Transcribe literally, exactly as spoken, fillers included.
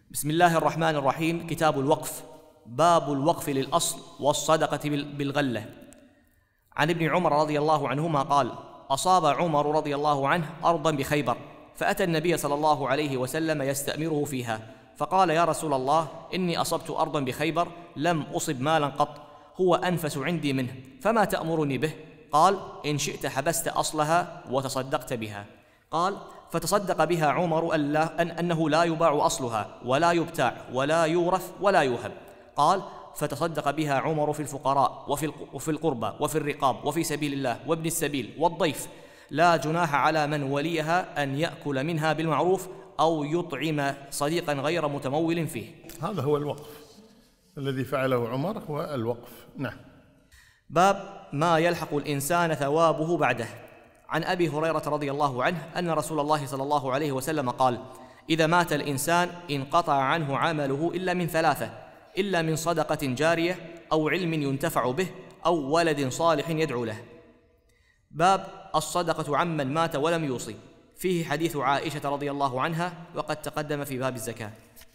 بسم الله الرحمن الرحيم. كتاب الوقف. باب الوقف للأصل والصدقة بالغلة. عن ابن عمر رضي الله عنهما قال: أصاب عمر رضي الله عنه أرضا بخيبر، فأتى النبي صلى الله عليه وسلم يستأمره فيها، فقال: يا رسول الله، إني أصبت أرضا بخيبر لم أصب مالا قط، هو أنفس عندي منه، فما تأمرني به؟ قال: إن شئت حبست أصلها وتصدقت بها. قال: فتصدق بها عمر أن أنه لا يباع أصلها ولا يبتاع ولا يورث ولا يوهب. قال: فتصدق بها عمر في الفقراء وفي القربى وفي الرقاب وفي سبيل الله وابن السبيل والضيف، لا جناح على من وليها أن يأكل منها بالمعروف أو يطعم صديقا غير متمول فيه. هذا هو الوقف الذي فعله عمر، هو الوقف. نعم. باب ما يلحق الإنسان ثوابه بعده. عن أبي هريرة رضي الله عنه أن رسول الله صلى الله عليه وسلم قال: إذا مات الإنسان انقطع عنه عمله إلا من ثلاثة، إلا من صدقة جارية أو علم ينتفع به أو ولد صالح يدعو له. باب الصدقة عمن مات ولم يوصي. فيه حديث عائشة رضي الله عنها، وقد تقدم في باب الزكاة.